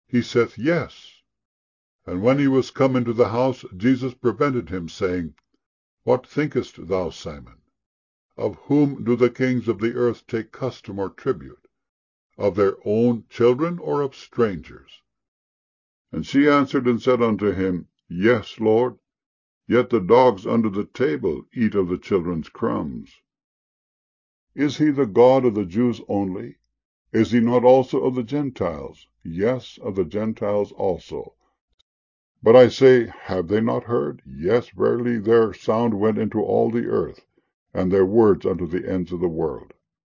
He saith, Yes. And when he was come into the house, Jesus prevented him, saying, What thinkest thou, Simon? Of whom do the kings of the earth take custom or tribute? Of their own children, or of strangers? And she answered and said unto him, Yes, Lord. Yet the dogs under the table eat of the children's crumbs. Is he the God of the Jews only? Is he not also of the Gentiles? Yes, of the Gentiles also. But I say, have they not heard? Yes, verily, their sound went into all the earth, and their words unto the ends of the world.